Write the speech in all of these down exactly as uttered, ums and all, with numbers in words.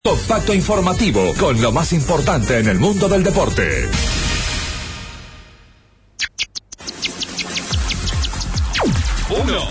Contacto informativo con lo más importante en el mundo del deporte. Uno.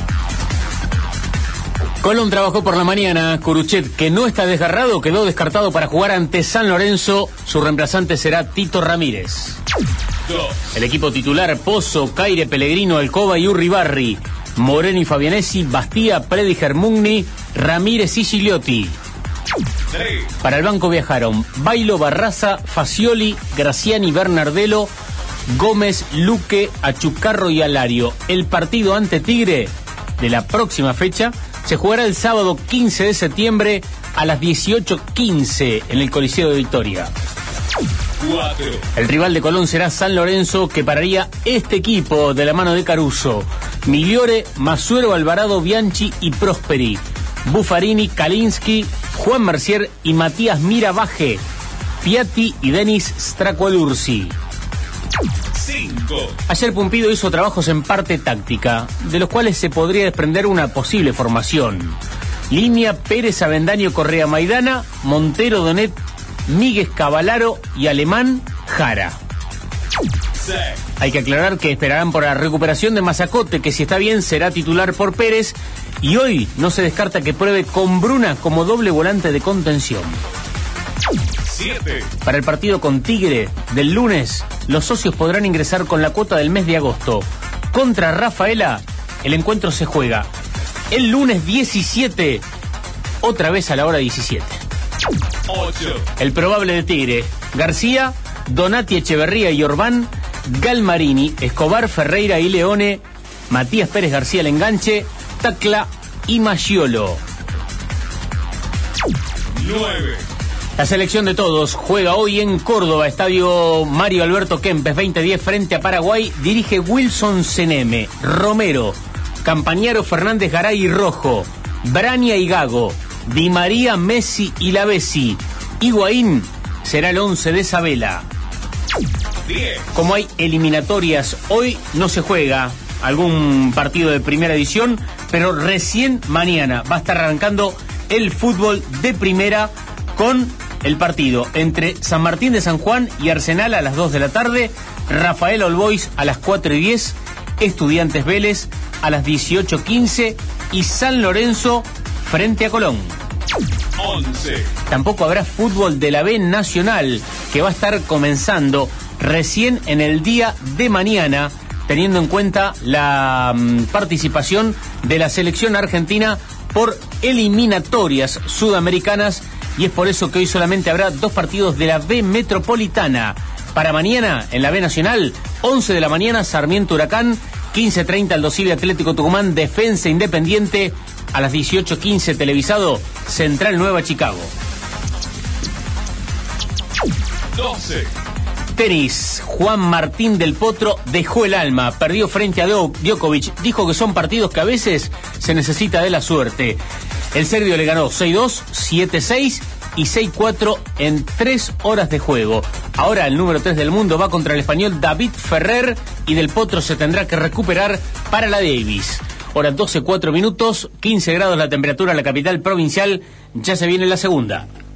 Colón trabajó por la mañana. Curuchet, que no está desgarrado, quedó descartado para jugar ante San Lorenzo. Su reemplazante será Tito Ramírez. Dos. El equipo titular: Pozo, Caire, Pellegrino, Alcoba y Urribarri. Moreno y Fabianesi, Bastía, Prediger, Mugni, Ramírez y Gigliotti. Tres. Para el banco viajaron Bailo, Barraza, Facioli, Graciani, Bernardelo, Gómez, Luque, Achucarro y Alario. El partido ante Tigre de la próxima fecha se jugará el sábado quince de septiembre a las dieciocho quince en el Coliseo de Victoria. Cuatro. El rival de Colón será San Lorenzo, que pararía este equipo de la mano de Caruso: Migliore, Masuero, Alvarado, Bianchi y Prosperi, Buffarini, Kalinski, Juan Mercier y Matías Miravaje, Piatti y Denis Stracualursi. Cinco. Ayer Pumpido hizo trabajos en parte táctica, de los cuales se podría desprender una posible formación. Línea: Pérez, Avendaño, Correa, Maidana, Montero, Donet, Míguez, Cavalaro y Alemán, Jara. Seis. Hay que aclarar que esperarán por la recuperación de Mazacote, que si está bien será titular por Pérez, y hoy no se descarta que pruebe con Bruna como doble volante de contención. Siete. Para el partido con Tigre del lunes, los socios podrán ingresar con la cuota del mes de agosto. Contra Rafaela, el encuentro se juega el lunes diecisiete, otra vez a la hora diecisiete. Ocho. El probable de Tigre: García, Donati, Echeverría y Orbán, Galmarini, Escobar, Ferreira y Leone, Matías Pérez García el enganche, Tacla y Maggiolo. Nueve. La selección de todos juega hoy en Córdoba, estadio Mario Alberto Kempes, veinte diez frente a Paraguay. Dirige Wilson Seneme. Romero, Campañaro, Fernández, Garay y Rojo, Brania y Gago, Di María, Messi y Lavesi. Higuaín será el once de Sabela. Diez. Como hay eliminatorias, hoy no se juega algún partido de primera edición, pero recién mañana va a estar arrancando el fútbol de primera con el partido entre San Martín de San Juan y Arsenal a las dos de la tarde, Rafael All Boys a las cuatro y diez, Estudiantes Vélez a las dieciocho quince y San Lorenzo frente a Colón. Once. Tampoco habrá fútbol de la B Nacional, que va a estar comenzando recién en el día de mañana, teniendo en cuenta la um, participación de la selección argentina por eliminatorias sudamericanas, y es por eso que hoy solamente habrá dos partidos de la B Metropolitana. Para mañana, en la B Nacional, once de la mañana, Sarmiento Huracán, quince treinta Aldosivi Atlético Tucumán, Defensa Independiente, a las dieciocho quince televisado, Central Nueva Chicago. Doce. Tenis: Juan Martín del Potro dejó el alma, perdió frente a Djokovic, dijo que son partidos que a veces se necesita de la suerte. El serbio le ganó seis dos, siete seis y seis cuatro en tres horas de juego. Ahora el número tres del mundo va contra el español David Ferrer, y del Potro se tendrá que recuperar para la Davis. Hora doce cuatro minutos, quince grados la temperatura en la capital provincial, ya se viene la segunda.